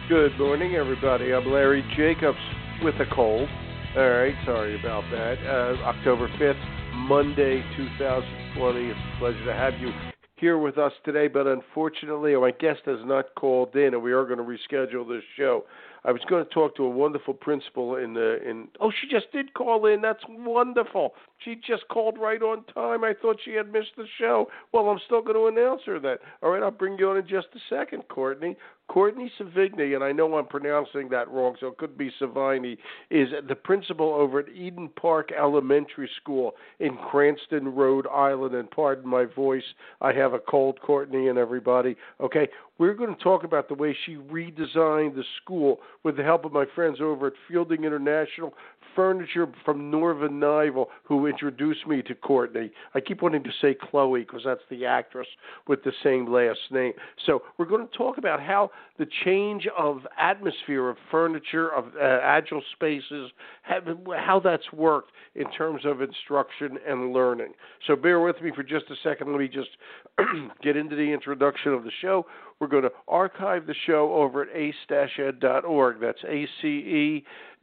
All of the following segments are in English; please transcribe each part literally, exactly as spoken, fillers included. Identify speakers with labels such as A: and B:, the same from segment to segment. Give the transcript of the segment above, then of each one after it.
A: Good morning, everybody. I'm Larry Jacobs with a cold. All right, sorry about that. Uh, October fifth, Monday, two thousand twenty. It's a pleasure to have you here with us today, but unfortunately, my guest has not called in, and we are going to reschedule this show. I was going to talk to a wonderful principal in the in. Oh, she just did call in. That's wonderful. She just called right on time. I thought she had missed the show. Well, I'm still going to announce her that. All right, I'll bring you on in just a second, Courtney. Courtney Savigny, and I know I'm pronouncing that wrong, so it could be Savigny, is the principal over at Eden Park Elementary School in Cranston, Rhode Island. And pardon my voice, I have a cold, Courtney and everybody. Okay, we're going to talk about the way she redesigned the school with the help of my friends over at Fielding International Furniture from Norva Nival, who introduced me to Courtney. I keep wanting to say Chloe because that's the actress with the same last name. So we're going to talk about how the change of atmosphere of furniture, of uh, agile spaces, have, how that's worked in terms of instruction and learning. So bear with me for just a second. Let me just get into the introduction of the show. We're going to archive the show over at ace dash ed dot org. That's A C E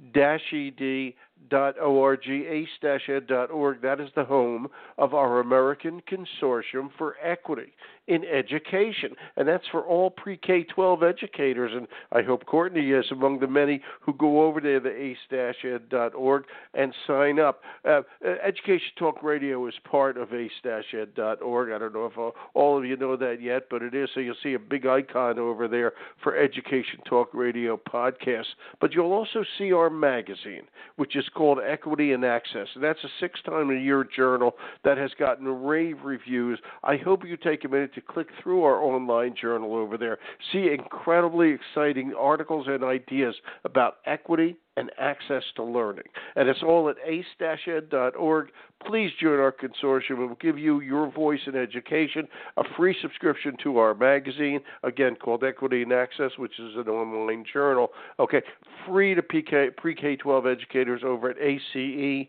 A: E D dot O R G, ace dash ed dot org. That is the home of our American Consortium for Equity in Education, and that's for all pre-K twelve educators, and I hope Courtney is among the many who go over there to ace dash ed dot org and sign up. Uh, Education Talk Radio is part of ace dash ed dot org. I don't know if all, all of you know that yet, but it is, so you'll see a big icon over there for Education Talk Radio podcasts. But you'll also see our magazine, which is called Equity and Access, and that's a six-time-a-year journal that has gotten rave reviews. I hope you take a minute to click through our online journal over there, see incredibly exciting articles and ideas about equity and access to learning. And it's all at ace dash ed dot org. Please join our consortium. It will give you your voice in education, a free subscription to our magazine, again, called Equity and Access, which is an online journal. Okay, free to pre-K twelve educators over at A C E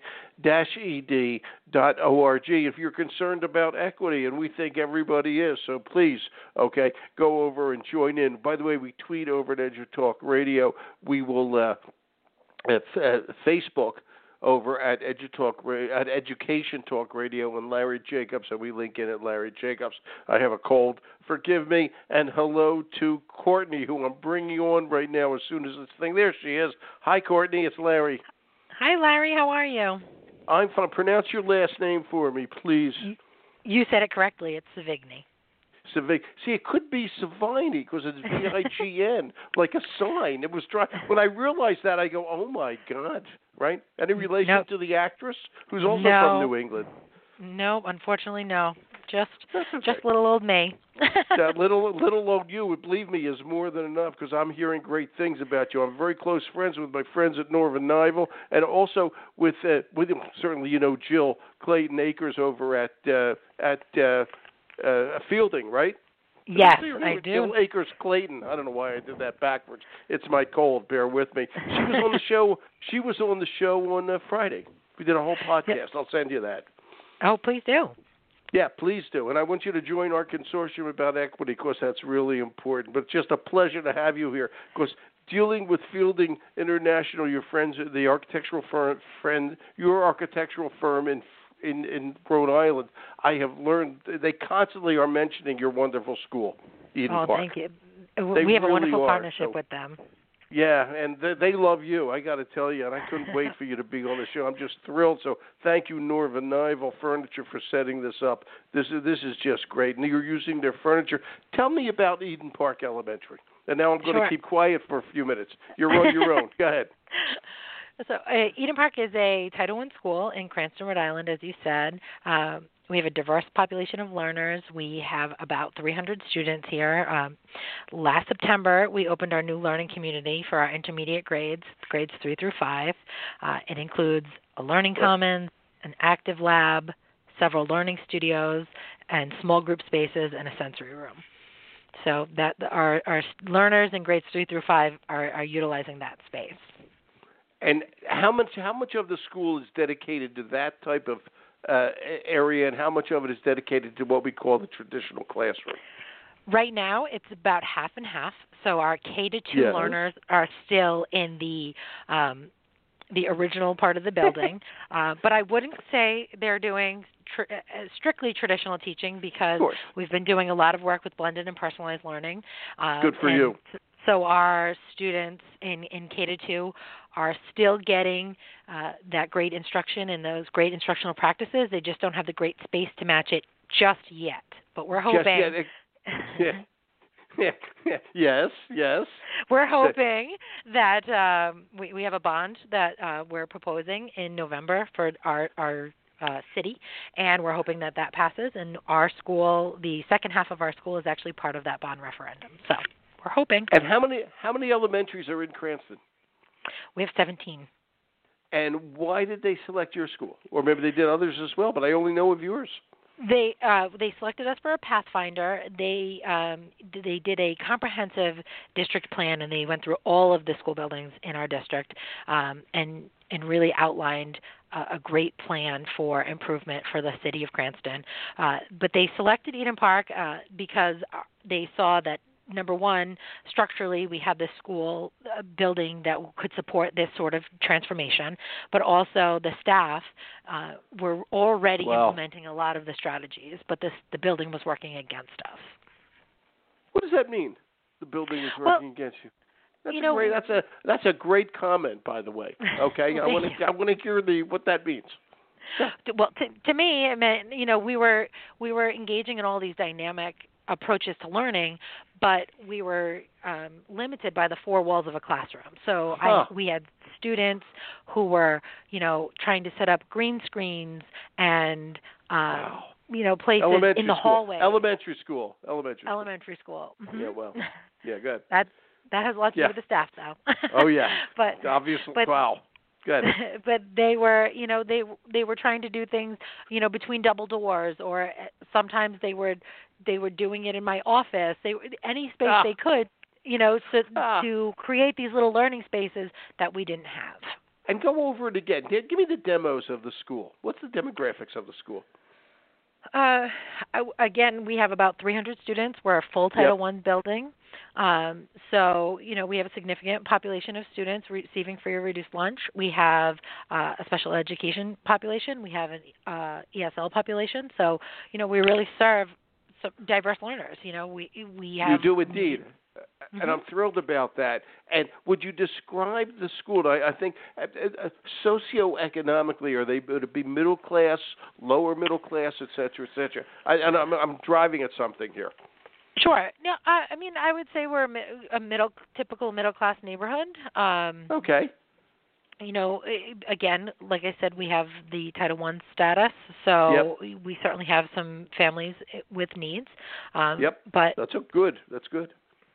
A: E D dot O R G if you're concerned about equity, and we think everybody is, so please, okay, go over and join in. By the way, we tweet over at EduTalk Radio. We will... Uh, At uh, Facebook over at EduTalk at Education Talk Radio and Larry Jacobs, and we link in at Larry Jacobs. I have a cold, forgive me, and hello to Courtney, who I'm bringing on right now as soon as this thing. There she is. Hi, Courtney. It's Larry.
B: Hi, Larry. How are you?
A: I'm fine. Pronounce your last name for me, please.
B: You said it correctly. It's Savigny.
A: Savig. See, it could be Savigny because it's V I G N, like a sign. It was dry. When I realized that, I go, "Oh my God!" Right? Any relation
B: nope.
A: to the actress who's also
B: no.
A: from New England?
B: No, unfortunately, no. Just,
A: okay.
B: just little old me.
A: That little, little old you, believe me, is more than enough because I'm hearing great things about you. I'm very close friends with my friends at Norva Nival, and also with, uh, with certainly you know Jill Clayton Akers over at uh, at. Uh, Uh, Fielding, right?
B: Yes, I do.
A: Jill Akers Clayton. I don't know why I did that backwards. It's my cold. Bear with me. She was on the show. She was on the show on uh, Friday. We did a whole podcast. Yep. I'll send you that.
B: Oh, please do.
A: Yeah, please do. And I want you to join our consortium about equity because that's really important. But it's just a pleasure to have you here because dealing with Fielding International, your friends, the architectural firm, friend, your architectural firm in In, in Rhode Island, I have learned they constantly are mentioning your wonderful school, Eden
B: oh,
A: Park.
B: thank you.
A: They
B: we have
A: really
B: a wonderful
A: are,
B: partnership
A: so,
B: with them.
A: Yeah, and they, they love you, I got to tell you, and I couldn't wait for you to be on the show. I'm just thrilled. So thank you, Norva Nival Furniture, for setting this up. This is, this is just great. And you're using their furniture. Tell me about Eden Park Elementary. And now I'm going
B: sure.
A: to keep quiet for a few minutes. You're on your own. Go ahead.
B: So uh, Eden Park is a Title one school in Cranston, Rhode Island, as you said. Um, we have a diverse population of learners. We have about three hundred students here. Um, last September, we opened our new learning community for our intermediate grades, grades three through five. Uh, it includes a learning commons, an active lab, several learning studios, and small group spaces, and a sensory room. So that our, our learners in grades three through five are, are utilizing that space.
A: And how much how much of the school is dedicated to that type of uh, area, and how much of it is dedicated to what we call the traditional classroom?
B: Right now, it's about half and half. So our K to two
A: Yes.
B: learners are still in the um, the original part of the building, uh, but I wouldn't say they're doing tr- uh, strictly traditional teaching because we've been doing a lot of work with blended and personalized learning. Um,
A: Good for
B: and
A: you.
B: So our students in, in K to two are still getting uh, that great instruction and those great instructional practices. They just don't have the great space to match it just yet. But we're hoping.
A: Just yet. Yeah. yes, yes.
B: We're hoping that um, we, we have a bond that uh, we're proposing in November for our, our uh, city, and we're hoping that that passes. And our school, the second half of our school, is actually part of that bond referendum. So we're hoping.
A: And how many how many elementaries are in Cranston?
B: We have seventeen.
A: And why did they select your school? Or maybe they did others as well, but I only know of yours.
B: They uh, they selected us for a Pathfinder. They um, they did a comprehensive district plan, and they went through all of the school buildings in our district, um, and and really outlined a, a great plan for improvement for the city of Cranston. Uh, but they selected Eden Park uh, because they saw that, number one, structurally, we have this school uh, building that could support this sort of transformation, but also the staff uh, were already
A: wow.
B: implementing a lot of the strategies, but this, the building was working against us.
A: What does that mean? The building is working
B: well,
A: against you. That's
B: you
A: a
B: know,
A: great. That's a that's a great comment, by the way. Okay, I want to I want to hear the what that means.
B: Yeah. Well, to, to me, it meant, you know, we were we were engaging in all these dynamic approaches to learning, but we were um, limited by the four walls of a classroom. So
A: huh.
B: I, we had students who were, you know, trying to set up green screens and, um,
A: wow.
B: you know, places
A: elementary
B: in the
A: school.
B: hallway.
A: Elementary school. Elementary school.
B: Elementary school. Mm-hmm.
A: Yeah, well, yeah, good.
B: that that has lots
A: yeah.
B: to do with the staff, though.
A: oh yeah.
B: but
A: obviously,
B: but,
A: wow. Good.
B: But they were, you know, they they were trying to do things, you know, between double doors, or sometimes they were they were doing it in my office. They any space
A: ah.
B: they could, you know, so
A: ah.
B: to create these little learning spaces that we didn't have.
A: And go over it again. Give me the demos of the school. What's the demographics of the school?
B: Uh, again, we have about three hundred students. We're a full Title
A: yep.
B: One building. Um, so, you know, we have a significant population of students receiving free or reduced lunch. We have uh, a special education population. We have an uh, E S L population. So, you know, we really serve some diverse learners. You know, we we have.
A: You do indeed.
B: Mm-hmm.
A: And I'm thrilled about that. And would you describe the school? I, I think uh, uh, socioeconomically, are they would it be middle class, lower middle class, et cetera, et cetera? I, and I'm, I'm driving at something here.
B: Sure. No, I, I mean, I would say we're a middle, typical middle class neighborhood. Um,
A: okay.
B: You know, again, like I said, we have the Title One status, so
A: yep.
B: we certainly have some families with needs. Um,
A: yep.
B: But
A: that's a good. That's good.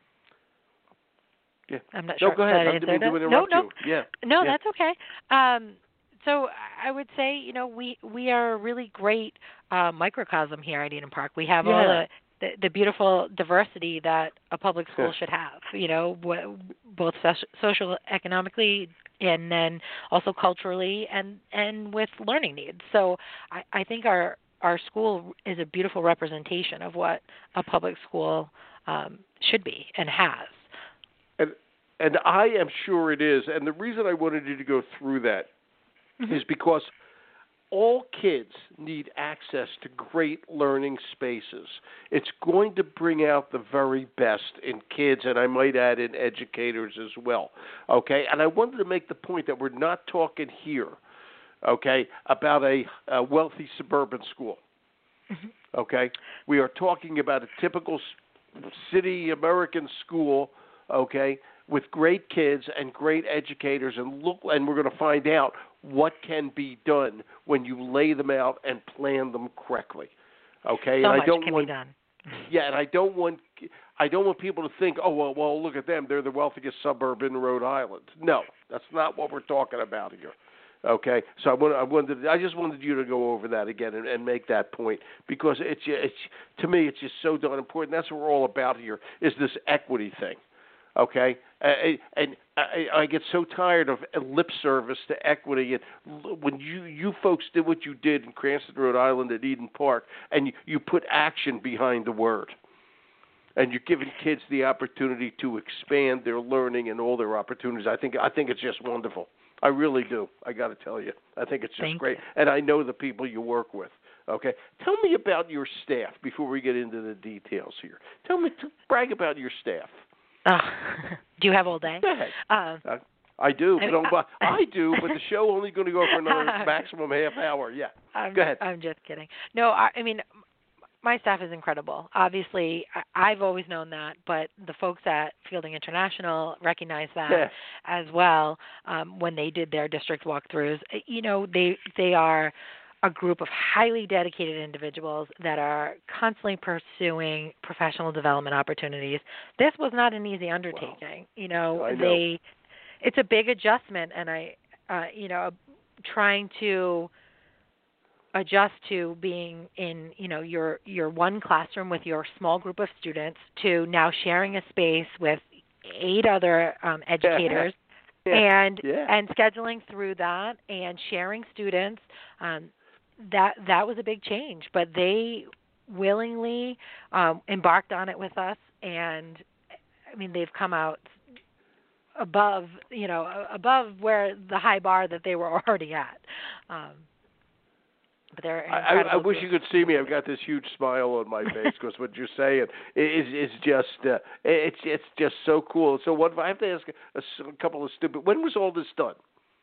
A: Yeah.
B: I'm not
A: no,
B: sure
A: go ahead.
B: that
A: I didn't mean to
B: no, no,
A: you. Yeah.
B: no,
A: yeah.
B: that's okay. Um, so I would say, you know, we we are a really great uh, microcosm here at Eden Park. We have
A: yeah.
B: all the, the the beautiful diversity that a public school should have. You know, w- both social, economically, and then also culturally, and and with learning needs. So I, I think our our school is a beautiful representation of what a public school um, should be and has.
A: And and I am sure it is. And the reason I wanted you to go through that mm-hmm. is because all kids need access to great learning spaces. It's going to bring out the very best in kids, and I might add in educators as well. Okay? And I wanted to make the point that we're not talking here, okay, about a, a wealthy suburban school. Mm-hmm. Okay? We are talking about a typical city American school, okay, with great kids and great educators, and look, and we're going to find out what can be done when you lay them out and plan them correctly. Okay,
B: so
A: and
B: much
A: I don't
B: can
A: want,
B: be done.
A: Yeah, and I don't want, I don't want people to think, oh well, well, look at them, they're the wealthiest suburb in Rhode Island. No, that's not what we're talking about here. Okay, so I wanted, I wanted, I just wanted you to go over that again and, and make that point because it's, it's, to me, it's just so darn important. That's what we're all about here is this equity thing. Okay, uh, and I, I get so tired of lip service to equity. And when you, you folks did what you did in Cranston, Rhode Island, at Eden Park, and you, you put action behind the word. and you're giving kids the opportunity to expand their learning and all their opportunities. I think I think it's just wonderful. I really do. I got to tell you, I think it's just
B: Thank
A: great.
B: you.
A: And I know the people you work with. Okay, tell me about your staff before we get into the details here. Tell me, brag about your staff.
B: Oh, do you have all day?
A: Go ahead.
B: Uh,
A: Uh, I do,
B: I
A: but
B: mean,
A: I'm- I do, but the show only going to go for another maximum half hour. Yeah,
B: I'm,
A: go ahead.
B: I'm just kidding. No, I, I mean, my staff is incredible. Obviously, I, I've always known that, but the folks at Fielding International recognize that
A: Yeah.
B: as well um, when they did their district walkthroughs. You know, they they are a group of highly dedicated individuals that are constantly pursuing professional development opportunities. This was not an easy undertaking. Wow. You know,
A: I know.
B: they it's a big adjustment, and I, uh, you know, trying to adjust to being in, you know, your your one classroom with your small group of students to now sharing a space with eight other um, educators.
A: Yeah.
B: And
A: yeah.
B: and scheduling through that and sharing students, um, that that was a big change. But they willingly um, embarked on it with us, and I mean they've come out above, you know, above where the high bar that they were already at. Um, but they're
A: I, I wish
B: group.
A: you could see me. I've got this huge smile on my face because what you're saying is is just uh, it's it's just so cool. So what I have to ask a, a couple of stupid. When was all this done?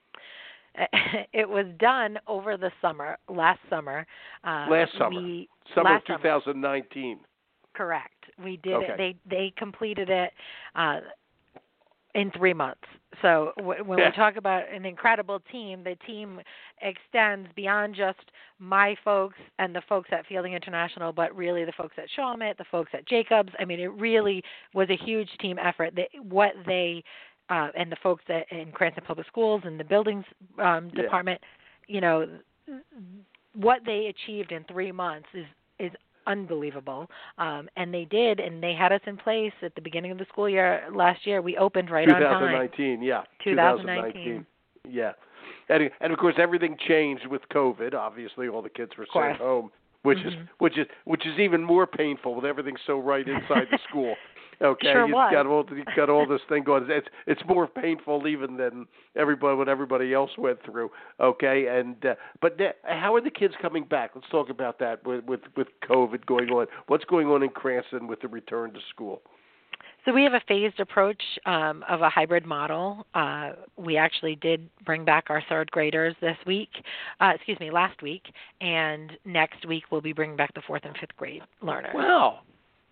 B: It was done over the summer, last summer. Uh,
A: last summer,
B: we,
A: summer
B: last
A: of twenty nineteen.
B: Summer. Correct. We did
A: okay.
B: it. They they completed it uh, in three months. So w- when
A: yeah.
B: we talk about an incredible team, the team extends beyond just my folks and the folks at Fielding International, but really the folks at Shawmut, the folks at Jacobs. I mean, it really was a huge team effort. That what they Uh, and the folks at, in Cranston Public Schools and the buildings um,
A: yeah.
B: department, you know, what they achieved in three months is is unbelievable. Um, and they did, and they had us in place at the beginning of the school year last year. We opened right on time.
A: twenty nineteen, yeah.
B: twenty nineteen.
A: Yeah. And, and of course, everything changed with COVID. Obviously, all the kids were sent home, which
B: mm-hmm.
A: is which is which is even more painful with everything so right inside the school. Okay,
B: sure
A: you've
B: was.
A: got all you've got all this thing going. It's it's more painful even than everybody what everybody else went through. Okay, and uh, but the, how are the kids coming back? Let's talk about that with, with with COVID going on. What's going on in Cranston with the return to school?
B: So we have a phased approach um, of a hybrid model. Uh, we actually did bring back our third graders this week, uh, excuse me, last week, and next week we'll be bringing back the fourth and fifth grade learners.
A: Wow.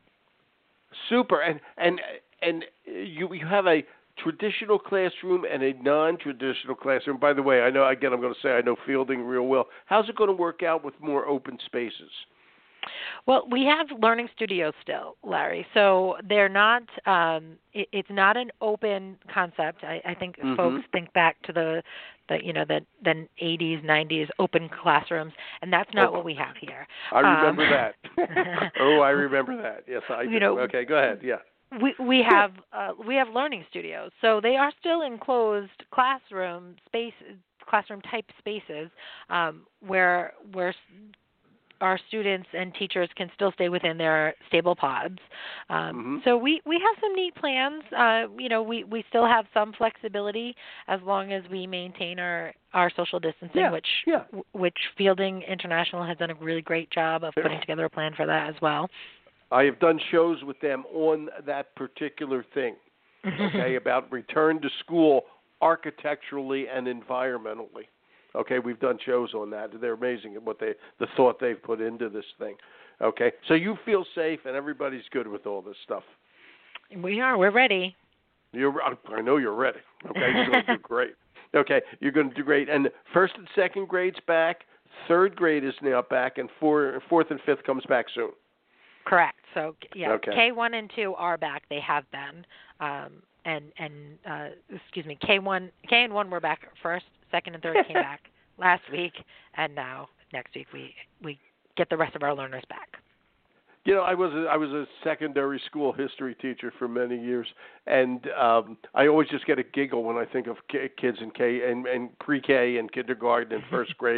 A: Super, and and and you you have a traditional classroom and a non-traditional classroom. By the way, I know again I'm going to say I know Fielding real well. How's it going to work out with more open spaces?
B: Well, we have learning studios still, Larry. So they're not. Um, it, it's not an open concept. I, I think
A: mm-hmm.
B: folks think back to the, the you know, the the eighties, nineties open classrooms, and that's not
A: oh,
B: what we have here.
A: I remember
B: um,
A: that. oh, I remember that. Yes, I do.
B: You know,
A: okay, go ahead. Yeah.
B: We we have uh, we have learning studios, so they are still enclosed classroom spaces, classroom type spaces, um, where where our students and teachers can still stay within their stable pods. Um,
A: mm-hmm.
B: So we, we have some neat plans. Uh, you know, we, we still have some flexibility as long as we maintain our, our social distancing,
A: yeah.
B: which
A: yeah.
B: which Fielding International has done a really great job of putting together a plan for that as well.
A: I have done shows with them on that particular thing, okay, about return to school architecturally and environmentally. Okay, we've done shows on that. They're amazing at what they, the thought they've put into this thing. Okay, so you feel safe and everybody's good with all this stuff.
B: We are. We're ready.
A: You're. I know you're ready. Okay, you're going to do great. Okay, you're going to do great. And first and second grade's back. Third grade is now back, and four, fourth and fifth comes back soon.
B: Correct. So yeah,
A: okay.
B: K one and two are back. They have been. Um, and and uh, excuse me, K one, K and one were back first. Second and third came back last week, and now next week we we get the rest of our learners back.
A: You know, I was a, I was a secondary school history teacher for many years, and um, I always just get a giggle when I think of k- kids in K and, and pre-K and kindergarten and first grade.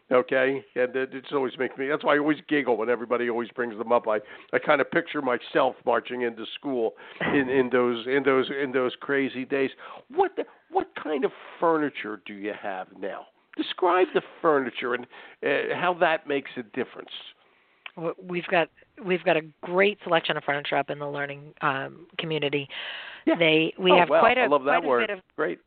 A: Okay, and it, it just always makes me. That's why I always giggle when everybody always brings them up. I, I kind of picture myself marching into school in, in those in those in those crazy days. What the, what kind of furniture do you have now? Describe the furniture and uh, how that makes a difference.
B: We've got we've got a great selection of furniture up in the learning um, community.
A: Yeah.
B: They we
A: oh,
B: have
A: wow.
B: quite a
A: I love that
B: quite
A: word.
B: a bit of
A: Great.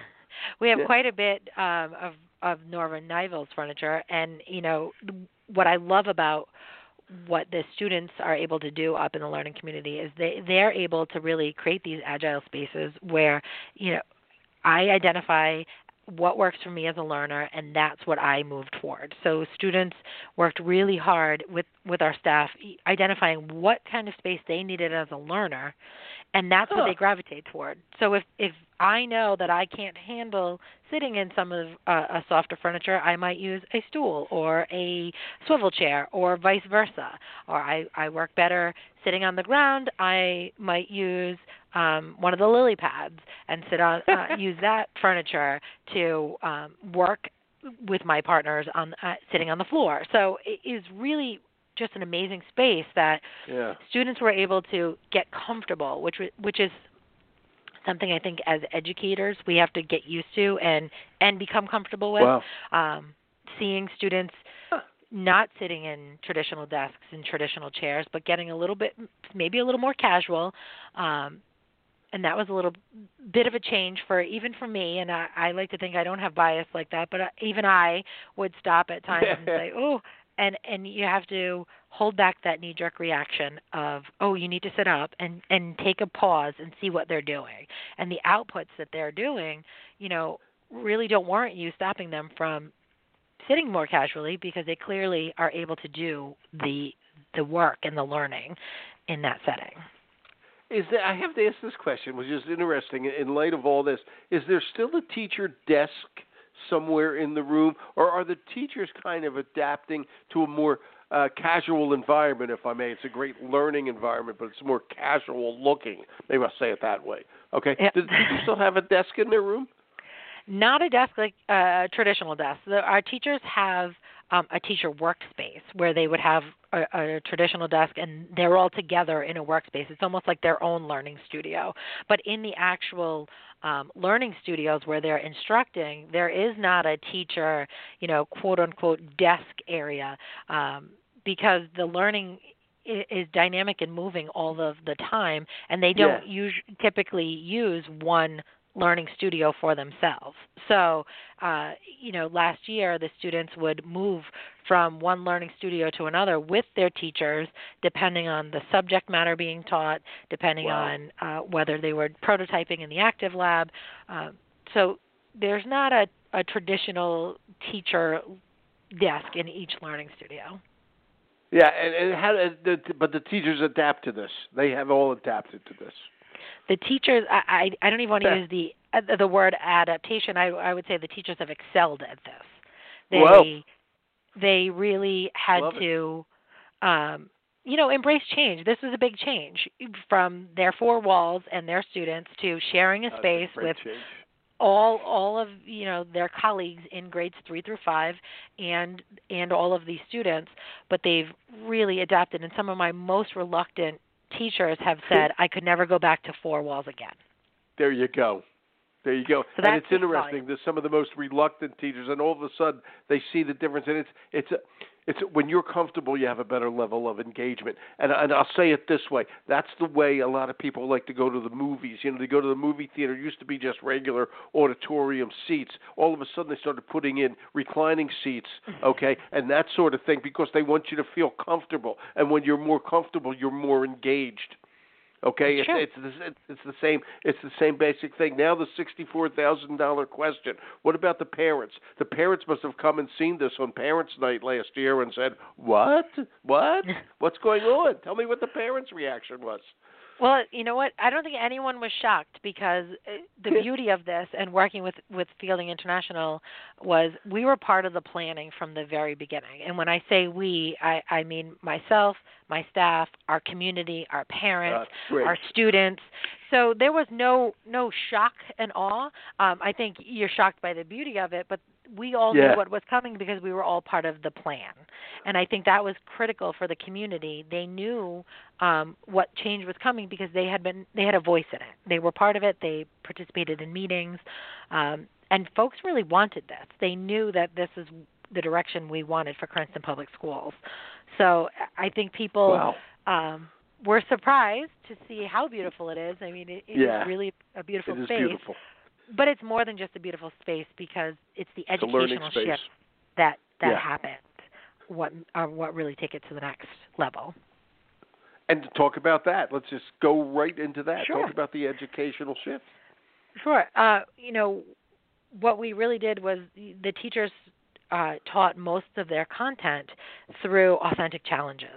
B: we have
A: yeah.
B: quite a bit um, of of Norman Nivel's furniture, and you know what I love about what the students are able to do up in the learning community is they they're able to really create these agile spaces where you know I identify what works for me as a learner, and that's what I move toward. So students worked really hard with, with our staff identifying what kind of space they needed as a learner, and that's
A: huh.
B: what they gravitate toward. So if, if I know that I can't handle sitting in some of uh, a softer furniture, I might use a stool or a swivel chair or vice versa. Or I, I work better sitting on the ground, I might use um, one of the lily pads and sit on uh, use that furniture to um, work with my partners on uh, sitting on the floor. So it is really just an amazing space that
A: yeah.
B: students were able to get comfortable, which which is something I think as educators we have to get used to and, and become comfortable with.
A: Wow.
B: Um, seeing students not sitting in traditional desks and traditional chairs, but getting a little bit, maybe a little more casual. Um, and that was a little bit of a change for even for me. And I, I like to think I don't have bias like that, but even I would stop at times and say, oh, and, and you have to hold back that knee-jerk reaction of, oh, you need to sit up and, and take a pause and see what they're doing. And the outputs that they're doing, you know, really don't warrant you stopping them from sitting more casually because they clearly are able to do the the work and the learning in that setting.
A: Is there, I have to ask this question, which is interesting in light of all this. Is there still a teacher desk somewhere in the room, or are the teachers kind of adapting to a more uh, casual environment, if I may? It's a great learning environment, but it's more casual looking. Maybe I'll say it that way. Okay.
B: Yep.
A: Do, do you still have a desk in their room?
B: Not a desk like a uh, traditional desk. The, our teachers have um, a teacher workspace where they would have a, a traditional desk and they're all together in a workspace. It's almost like their own learning studio. But in the actual um, learning studios where they're instructing, there is not a teacher, you know, quote unquote desk area um, because the learning is dynamic and moving all of the time, and they don't
A: yeah.
B: us- typically use one learning studio for themselves. So, uh, you know, last year the students would move from one learning studio to another with their teachers, depending on the subject matter being taught, depending
A: wow.
B: on uh, whether they were prototyping in the active lab. Uh, so there's not a, a traditional teacher desk in each learning studio.
A: Yeah, and, and how? The, but the teachers adapt to this. They have all adapted to this.
B: The teachers, I, I, I don't even want to use the uh, the word adaptation. I, I would say the teachers have excelled at this. They
A: Whoa.
B: they really had
A: Love
B: to, um, you know, embrace change. This was a big change from their four walls and their students to sharing a
A: That's
B: space
A: a great
B: with
A: change.
B: all all of you know their colleagues in grades three through five and and all of these students. But they've really adapted. And some of my most reluctant teachers have said, I could never go back to four walls again.
A: There you go. There you go.
B: So
A: and it's interesting.
B: volume.
A: There's some of the most reluctant teachers, and all of a sudden they see the difference. And it's it's a, it's a, when you're comfortable, you have a better level of engagement. And and I'll say it this way: that's the way a lot of people like to go to the movies. You know, they go to the movie theater. It used to be just regular auditorium seats. All of a sudden, they started putting in reclining seats. Okay, and that sort of thing because they want you to feel comfortable. And when you're more comfortable, you're more engaged. Okay, it's, it's it's it's the same it's the same basic thing. Now the sixty-four thousand dollar question: what about the parents? The parents must have come and seen this on Parents' Night last year and said, "What? What? What's going on? Tell me what the parents' reaction was."
B: Well, you know what? I don't think anyone was shocked because the beauty of this and working with, with Fielding International was we were part of the planning from the very beginning. And when I say we, I, I mean myself, my staff, our community, our parents,
A: uh,
B: our students. So there was no no shock and awe. Um, I think you're shocked by the beauty of it, but we all
A: Yeah.
B: knew what was coming because we were all part of the plan. And I think that was critical for the community. They knew um, what change was coming because they had been they had a voice in it. They were part of it. They participated in meetings, um, and folks really wanted this. They knew that this is the direction we wanted for Cranston Public Schools. So I think people
A: Wow.
B: um, were surprised to see how beautiful it is. I mean, it, it
A: Yeah.
B: is really a beautiful
A: It is
B: space.
A: beautiful.
B: But it's more than just a beautiful space because it's the
A: It's a learning
B: educational
A: space.
B: shift that that
A: Yeah.
B: happened. What are what really take it to the next level.
A: And to talk about that, let's just go right into that.
B: Sure.
A: Talk about the educational shift.
B: Sure. Uh, you know, what we really did was the teachers uh, taught most of their content through authentic challenges.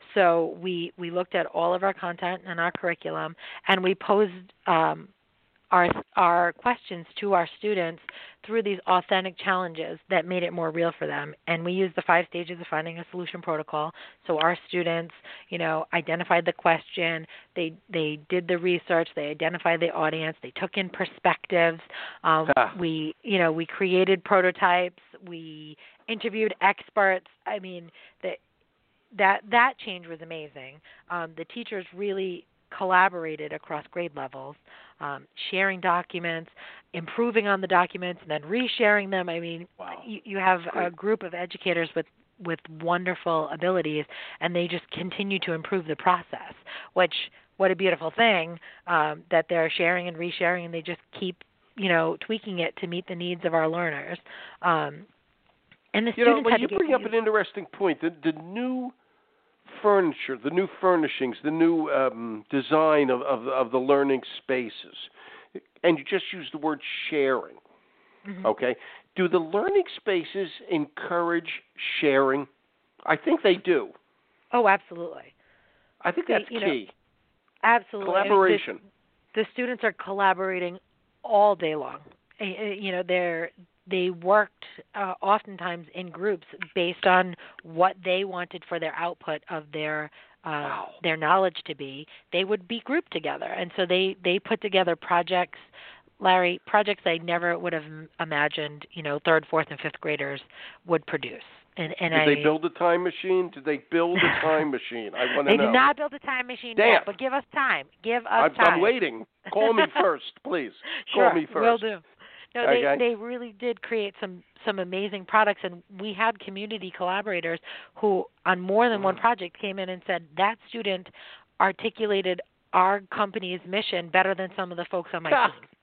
B: So we we looked at all of our content and our curriculum, and we posed um, our our questions to our students through these authentic challenges that made it more real for them. And we used the five stages of finding a solution protocol. So our students, you know, identified the question, they they did the research, they identified the audience, they took in perspectives. Um,
A: Ah.
B: we, you know, we created prototypes, we interviewed experts. I mean, the, that that change was amazing. Um, the teachers really collaborated across grade levels, um, sharing documents, improving on the documents, and then resharing them. I mean,
A: Wow.
B: you, you have
A: Great.
B: a group of educators with, with wonderful abilities, and they just continue to improve the process, which, what a beautiful thing um, that they're sharing and resharing, and they just keep, you know, tweaking it to meet the needs of our learners. Um, and the
A: You know,
B: students
A: well,
B: had
A: you
B: to
A: bring
B: get
A: up an interesting point. The, the new furniture, the new furnishings, the new um, design of, of, of the learning spaces, and you just use the word sharing,
B: Mhm.
A: okay? Do the learning spaces encourage sharing? I think they do.
B: Oh, absolutely.
A: I think
B: They-
A: that's
B: you know,
A: key.
B: Absolutely. I mean,
A: Collaboration.
B: the, the students are collaborating all day long. Uh, You know, they're they worked uh, oftentimes in groups based on what they wanted for their output of their uh,
A: Wow.
B: their knowledge to be. They would be grouped together, and so they they put together projects. Larry, projects I never would have imagined, you know, third, fourth, and fifth graders would produce. And, and
A: Did
B: I,
A: they build a time machine? Did they build a time machine? I want to
B: They
A: know.
B: did not build a time machine
A: Damn.
B: yet, but give us time. Give us
A: I'm,
B: time.
A: I'm waiting. Call me first, please.
B: Sure,
A: Call me first.
B: will do. No, they
A: Okay.
B: they really did create some some amazing products, and we had community collaborators who, on more than one
A: Wow.
B: project, came in and said that student articulated our company's mission better than some of the folks on my
A: Ah.
B: team.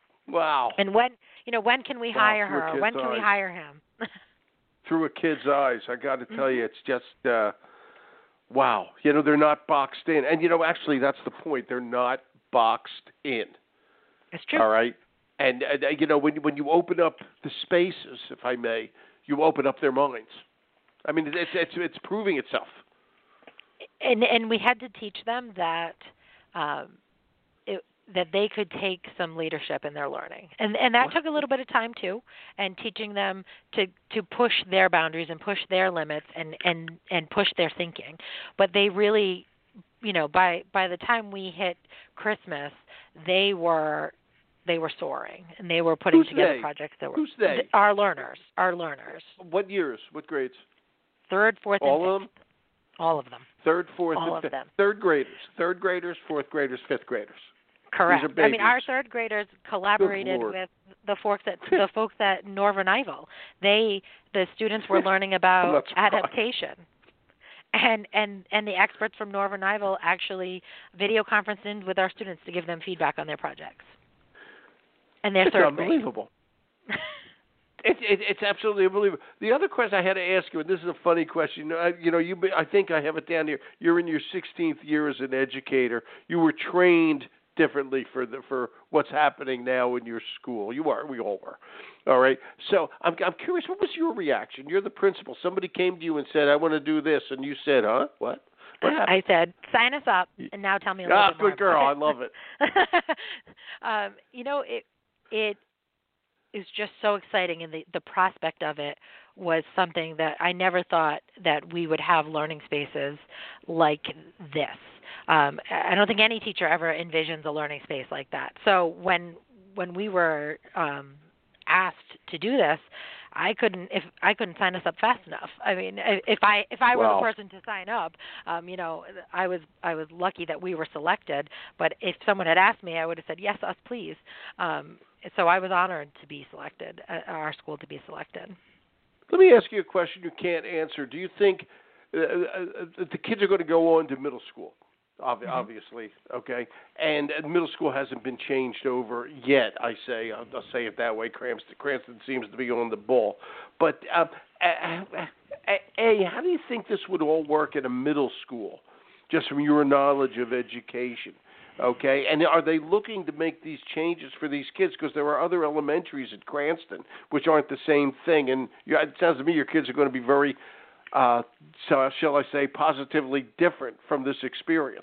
A: Wow.
B: And when you know when can we
A: Wow,
B: hire
A: through a
B: her?
A: kid's
B: When can we
A: eyes.
B: hire him?
A: Through a kid's eyes, I got to tell
B: Mhm.
A: you, it's just uh, wow. You know, they're not boxed in, and you know, actually, that's the point. They're not boxed in.
B: It's true.
A: All right, and uh, you know, when when you open up the spaces, if I may, you open up their minds. I mean, it's it's it's proving itself.
B: And and we had to teach them that um, it, that they could take some leadership in their learning, and and that
A: What?
B: took a little bit of time too, and teaching them to to push their boundaries and push their limits and and and push their thinking. But they really, you know, by by the time we hit Christmas, they were they were soaring, and they were putting
A: Who's
B: together
A: they?
B: projects that were
A: Who's they?
B: th- our learners, our learners,
A: What years? What grades?
B: third, fourth,
A: All
B: and
A: of
B: fifth,
A: them?
B: all of them.
A: Third, fourth,
B: All
A: and
B: of
A: fifth.
B: them.
A: Third graders, third graders, fourth graders, fifth graders.
B: Correct.
A: These are
B: I mean, our
A: babies.
B: third graders collaborated
A: Lord.
B: with the folks at the folks at Northern Ivel. They, the students, were learning
A: I'm
B: about
A: not surprised.
B: adaptation, and and and the experts from Northern Ivel actually video conferenced in with our students to give them feedback on their projects. And they're
A: It's
B: third
A: unbelievable. It, it, it's absolutely unbelievable. The other question I had to ask you, and this is a funny question. You know, I, you know, you, I think I have it down here. You're in your sixteenth year as an educator. You were trained differently for the for what's happening now in your school. You are. We all were. All right. So I'm I'm curious. What was your reaction? You're the principal. Somebody came to you and said, "I want to do this," and you said, "Huh? What? What happened?"
B: I said, "Sign us up," and now tell me a little
A: Ah,
B: bit more.
A: good girl. I
B: about
A: love it.
B: um, you know, it it is just so exciting, and the the prospect of it was something that I never thought that we would have learning spaces like this. Um, I don't think any teacher ever envisions a learning space like that. So when when we were um, asked to do this, I couldn't if I couldn't sign us up fast enough. I mean, if I if I were
A: Wow.
B: the person to sign up, um, you know, I was I was lucky that we were selected. But if someone had asked me, I would have said yes, us please. Um, so I was honored to be selected, uh, our school to be selected.
A: Let me ask you a question you can't answer. Do you think uh, uh, the kids are going to go on to middle school? Ob-
B: Mm-hmm.
A: Obviously, okay, and uh, middle school hasn't been changed over yet. I say, I'll, I'll say it that way. Cranston, Cranston seems to be on the ball, but uh, uh, uh, a, how do you think this would all work at a middle school, just from your knowledge of education? Okay, and are they looking to make these changes for these kids? Because there are other elementaries at Cranston which aren't the same thing, and you, it sounds to me your kids are going to be very Uh, so shall I say, positively different from this experience?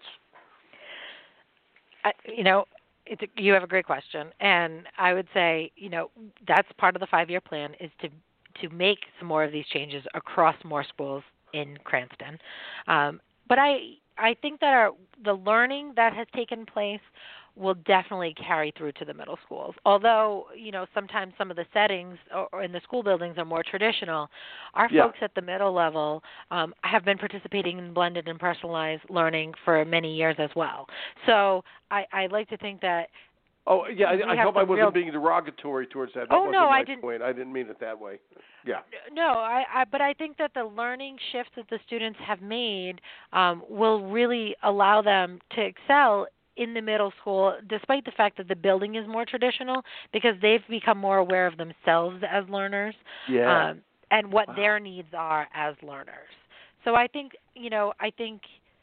B: Uh, you know, it's a, you have a great question, and I would say, you know, that's part of the five-year plan is to to make some more of these changes across more schools in Cranston. Um, but I I think that our the learning that has taken place will definitely carry through to the middle schools. Although, you know, sometimes some of the settings or, or in the school buildings are more traditional, our
A: Yeah.
B: folks at the middle level um, have been participating in blended and personalized learning for many years as well. So I, I like to think that
A: Oh, yeah, I, I hope I wasn't
B: real...
A: being derogatory towards that. That
B: oh,
A: wasn't
B: no,
A: my
B: I didn't.
A: point. I didn't mean it that way. Yeah.
B: No, I, I, but I think that the learning shifts that the students have made um, will really allow them to excel in the middle school, despite the fact that the building is more traditional, because they've become more aware of themselves as learners
A: Yeah.
B: um, and what
A: Wow.
B: their needs are as learners. So I think, you know, I think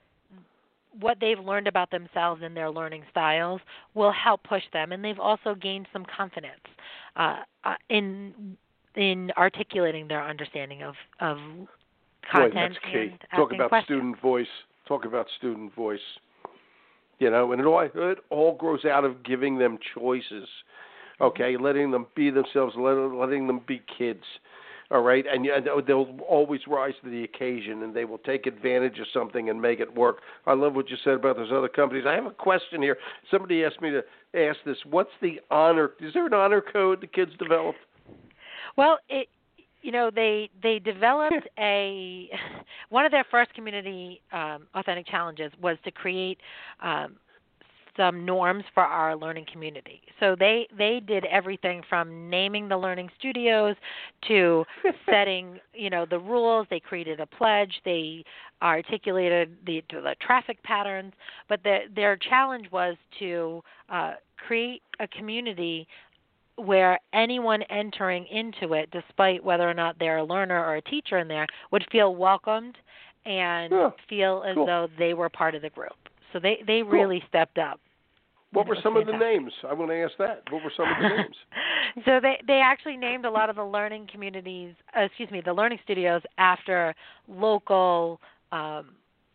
B: what they've learned about themselves and their learning styles will help push them, and they've also gained some confidence uh, uh, in in articulating their understanding of, of content.
A: Boy, that's key.
B: And
A: Talk
B: asking
A: about
B: questions.
A: student voice. Talk about student voice. You know, and it all, it all grows out of giving them choices, okay, letting them be themselves, letting, letting them be kids, all right? And, and they'll always rise to the occasion, and they will take advantage of something and make it work. I love what you said about those other companies. I have a question here. Somebody asked me to ask this. What's the honor? Is there an honor code the kids developed?
B: Well, it, you know, they they developed a one of their first community um, authentic challenges was to create um, some norms for our learning community. So they they did everything from naming the learning studios to setting, you know, the rules. They created a pledge. They articulated the, the traffic patterns. But the, their challenge was to uh, create a community where anyone entering into it, despite whether or not they're a learner or a teacher in there, would feel welcomed and
A: Yeah,
B: feel as
A: cool.
B: though they were part of the group. So they, they
A: Cool.
B: really stepped up.
A: What
B: And
A: were
B: it was
A: some
B: fantastic.
A: of the names? I want to ask that. What were some of the names?
B: So they, they actually named a lot of the learning communities, uh, excuse me, the learning studios after local um,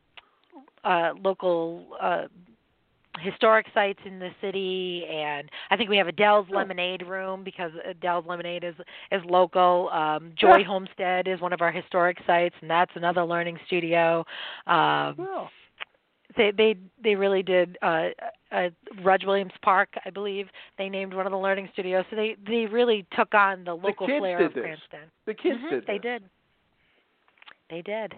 B: uh, local uh, historic sites in the city, and I think we have a Dell's
A: Oh.
B: Lemonade room because Dell's Lemonade is is local. Um, Joy
A: Yeah.
B: Homestead is one of our historic sites, and that's another learning studio. Um,
A: Well,
B: they they they really did. Uh, uh, Rudge Williams Park, I believe, they named one of the learning studios. So they they really took on the local
A: kids
B: flair
A: did
B: of
A: this.
B: Cranston.
A: the kids
B: Mhm,
A: did
B: They
A: this.
B: did. They did.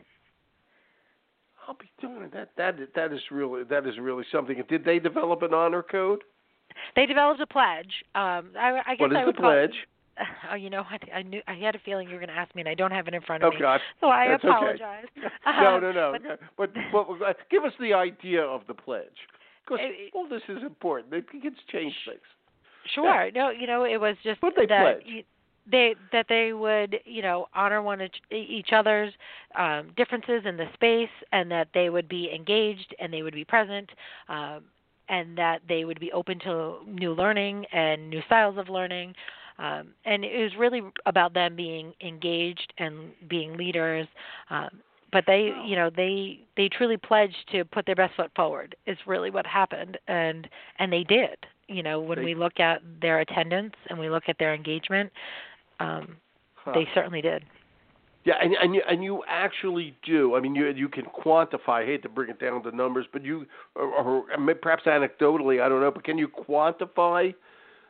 A: I'll be doing it. That that that is really that is really something. Did they develop an honor code?
B: They developed a pledge. Um, I, I guess
A: What is
B: I
A: the
B: would call
A: pledge?
B: It, oh, you know what? I knew I had a feeling you were going to ask me, and I don't have it in front of
A: Oh
B: me.
A: God,
B: So I
A: that's
B: apologize.
A: Okay.
B: Um,
A: no, no, no.
B: But,
A: But, but, but give us the idea of the pledge, because
B: It-
A: all this is important. The kids change things.
B: sure. No, you know, it was just
A: What they
B: that
A: pledge?
B: you, they that they would, you know, honor one each, each other's um, differences in the space, and that they would be engaged and they would be present. Um, and that they would be open to new learning and new styles of learning. Um, and it was really about them being engaged and being leaders. Um, but they,
A: Wow.
B: you know, they they truly pledged to put their best foot forward. Is really what happened, and and they did. You know, when
A: They-
B: we look at their attendance and we look at their engagement, um,
A: Huh.
B: they certainly did.
A: Yeah, and and you, and you actually do. I mean, you you can quantify. I hate to bring it down to numbers, but you, or, or perhaps anecdotally, I don't know, but can you quantify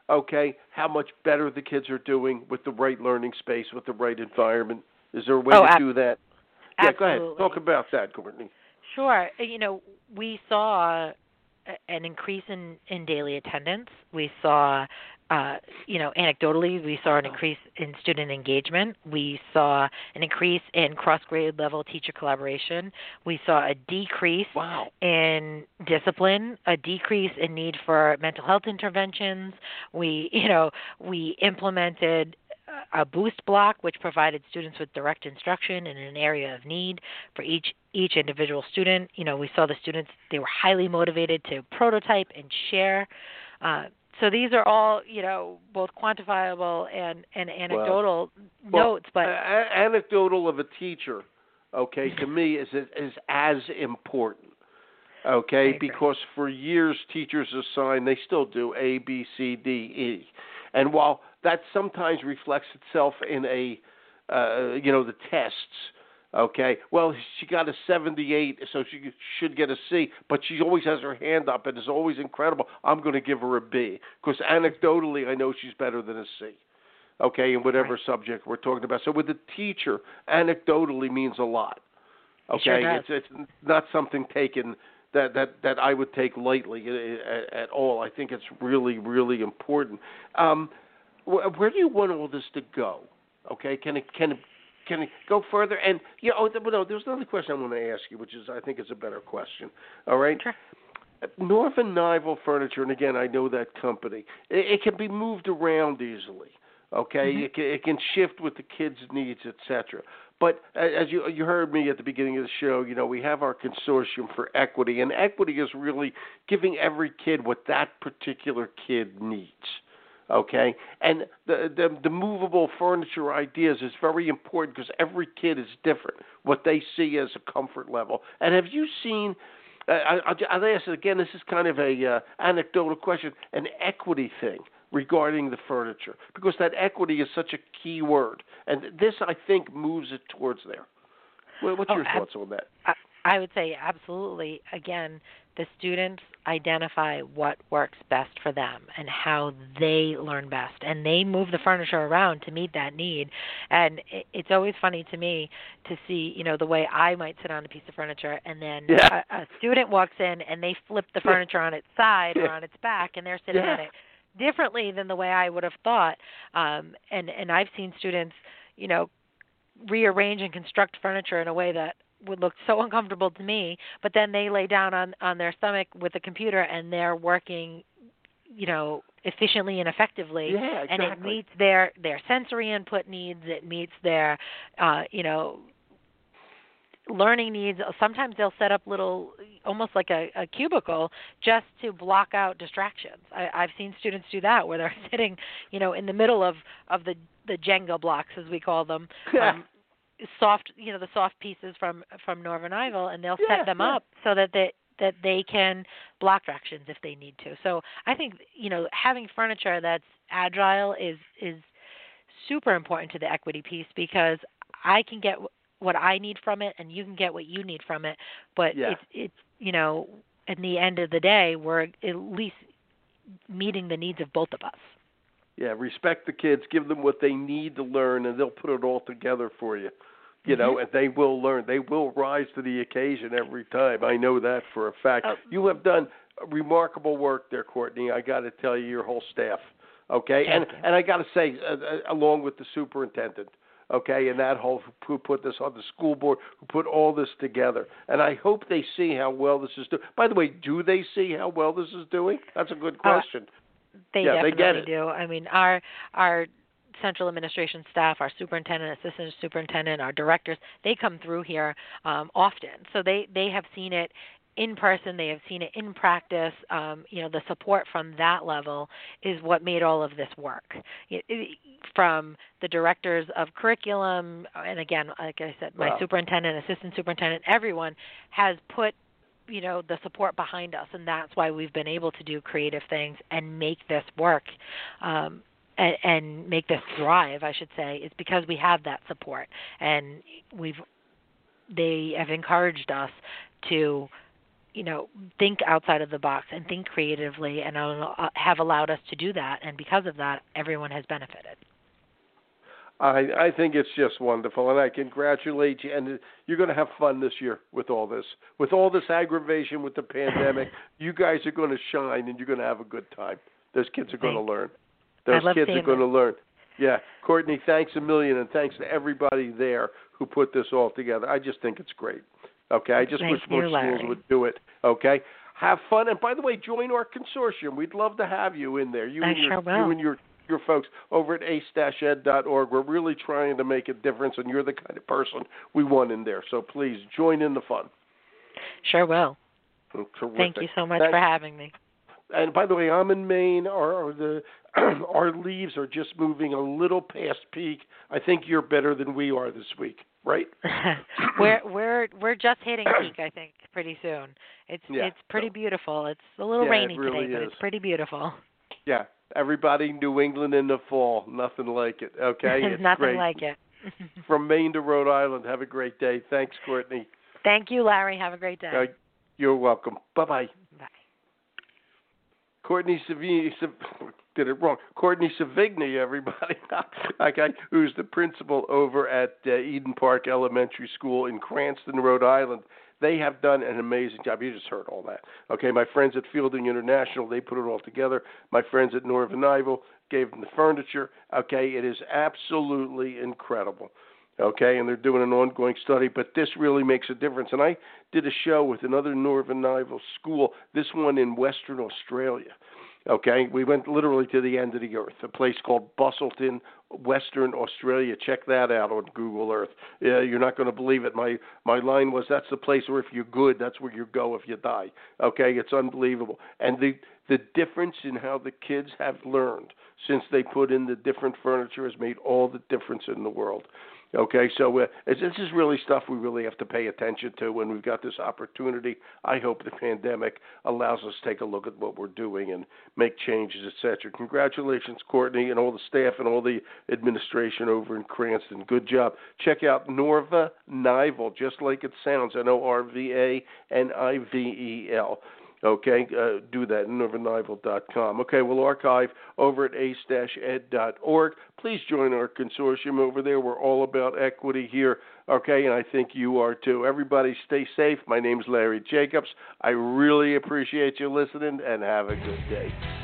A: okay, how much better the kids are doing with the right learning space, with the right environment? Is there a way
B: oh,
A: to
B: ab-
A: do that?
B: absolutely.
A: Yeah, go ahead. Talk about that, Courtney.
B: Sure. You know, we saw an increase in, in daily attendance. We saw, uh, you know, anecdotally, we saw an increase in student engagement. We saw an increase in cross-grade level teacher collaboration. We saw a decrease
A: wow.
B: in discipline, a decrease in need for mental health interventions. We, you know, we implemented a boost block, which provided students with direct instruction in an area of need for each each individual student. You know, we saw the students, they were highly motivated to prototype and share. Uh, so these are all, you know, both quantifiable and, and anecdotal
A: well,
B: notes. But
A: well, a- anecdotal of a teacher, okay, to me is is as important. Okay, because for years teachers assigned, they still do A, B, C, D, E, and while that sometimes reflects itself in a, uh, you know, the tests. Okay, well, she got a seventy-eight, so she should get a C, but she always has her hand up and is always incredible. I'm going to give her a B because anecdotally, I know she's better than a C. Okay, in whatever
B: right.
A: subject we're talking about. So with a teacher, anecdotally means a lot. Okay,
B: it sure does.
A: it's it's not something taken that that that I would take lightly at, at all. I think it's really really important. Um, where do you want all this to go? Okay, can it can it can it go further? And you know, oh, no, there's another question I want to ask you, which is I think is a better question. All right.
B: Sure.
A: Northern Nival Furniture, and again, I know that company. It, it can be moved around easily. Okay,
B: Mm-hmm.
A: it, can, it can shift with the kids' needs, et cetera. But as you you heard me at the beginning of the show, you know, we have our consortium for equity, and equity is really giving every kid what that particular kid needs. Okay, and the, the the movable furniture ideas is very important because every kid is different. What they see as a comfort level. And have you seen? Uh, I, I'll ask it again. This is kind of a uh, anecdotal question, an equity thing regarding the furniture, because that equity is such a key word, and this I think moves it towards there. Well, what's
B: oh,
A: your
B: ab-
A: thoughts on that?
B: I, I would say absolutely. Again, the students identify what works best for them and how they learn best, and they move the furniture around to meet that need. And it, it's always funny to me to see, you know, the way I might sit on a piece of furniture, and then
A: Yeah.
B: a, a student walks in and they flip the furniture on its side
A: Yeah.
B: or on its back, and they're sitting
A: Yeah.
B: on it differently than the way I would have thought. Um, and and I've seen students, you know, rearrange and construct furniture in a way that would look so uncomfortable to me, but then they lay down on, on their stomach with a computer and they're working, you know, efficiently and effectively.
A: Yeah, exactly.
B: And it meets their, their sensory input needs, it meets their, uh, you know, learning needs. Sometimes they'll set up little, almost like a, a cubicle just to block out distractions. I, I've seen students do that where they're sitting, you know, in the middle of, of the, the Jenga blocks, as we call them, um, soft, you know, the soft pieces from from Northern Nival, and they'll
A: Yeah,
B: set them
A: yeah.
B: up so that they that they can block distractions if they need to. So I think, you know, having furniture that's agile is is super important to the equity piece, because I can get what I need from it and you can get what you need from it, but
A: Yeah.
B: it's it's you know, at the end of the day, we're at least meeting the needs of both of us.
A: Yeah, respect the kids, give them what they need to learn, and they'll put it all together for you. You
B: Mm-hmm.
A: know, and they will learn. They will rise to the occasion every time. I know that for a fact.
B: Oh.
A: You have done remarkable work there, Courtney. I got to tell you, your whole staff. Okay,
B: Thank
A: and
B: you.
A: and I got to say, uh, uh, along with the superintendent. Okay, and that whole who put this on the school board, who put all this together, and I hope they see how well this is doing. By the way, do they see how well this is doing? That's a good question.
B: They
A: Yeah, they
B: definitely
A: get it.
B: do. I mean, our our central administration staff, our superintendent, assistant superintendent, our directors, they come through here um, often. So they, they have seen it in person. They have seen it in practice. Um, you know, the support from that level is what made all of this work. It, it, from the directors of curriculum, and again, like I said, my
A: Wow.
B: superintendent, assistant superintendent, everyone has put, you know, the support behind us, and that's why we've been able to do creative things and make this work, um, and, and make this thrive, I should say. It's because we have that support, and we've they have encouraged us to you know, think outside of the box and think creatively, and have allowed us to do that. And because of that, everyone has benefited.
A: I, I think it's just wonderful, and I congratulate you. And you're going to have fun this year with all this. With all this aggravation with the pandemic, you guys are going to shine, and you're going to have a good time. Those kids are going to learn. Those kids are going to learn. Yeah. Courtney, thanks a million, and thanks to everybody there who put this all together. I just think it's great. Okay? I just wish more schools would do it. Okay? Have fun. And, by the way, join our consortium. We'd love to have you in there. You
B: I
A: and your,
B: sure will.
A: You and your your folks over at ace dash ed dot org. We're really trying to make a difference, and you're the kind of person we want in there. So please join in the fun.
B: Sure will.
A: Terrific.
B: Thank you so much
A: Thanks.
B: for having me.
A: And by the way, I'm in Maine. Our, our the our leaves are just moving a little past peak. I think you're better than we are this week, right?
B: we're we're we're just hitting peak, I think, pretty soon. It's
A: yeah.
B: it's pretty beautiful. It's a little
A: yeah,
B: rainy
A: it really
B: today, but
A: is.
B: it's pretty beautiful.
A: Yeah. Everybody, New England in the fall, nothing like it. Okay, it's
B: nothing
A: great.
B: like it.
A: From Maine to Rhode Island, have a great day. Thanks, Courtney.
B: Thank you, Larry. Have a great day.
A: Uh, you're welcome. Bye-bye.
B: Bye.
A: Courtney Savigny, did it wrong. Courtney Savigny, everybody. Okay, who's the principal over at uh, Eden Park Elementary School in Cranston, Rhode Island. They have done an amazing job. You just heard all that. Okay, my friends at Fielding International, they put it all together. My friends at Northern Ivel gave them the furniture. Okay, it is absolutely incredible. Okay, and they're doing an ongoing study, but this really makes a difference. And I did a show with another Northern Ivel school, this one in Western Australia. Okay, we went literally to the end of the earth, a place called Busselton, Western Australia. Check that out on Google Earth. Yeah, you're not going to believe it. My my line was, that's the place where if you're good, that's where you go if you die. Okay, it's unbelievable. And the the difference in how the kids have learned since they put in the different furniture has made all the difference in the world. Okay, so uh, this is really stuff we really have to pay attention to when we've got this opportunity. I hope the pandemic allows us to take a look at what we're doing and make changes, et cetera. Congratulations, Courtney, and all the staff and all the administration over in Cranston. Good job. Check out Norva Nivel, just like it sounds, N O R V A N I V E L. Okay, uh, do that, northern ivel dot com. Okay, we'll archive over at ace dash ed dot org. Please join our consortium over there. We're all about equity here, okay, and I think you are too. Everybody stay safe. My name's Larry Jacobs. I really appreciate you listening, and have a good day.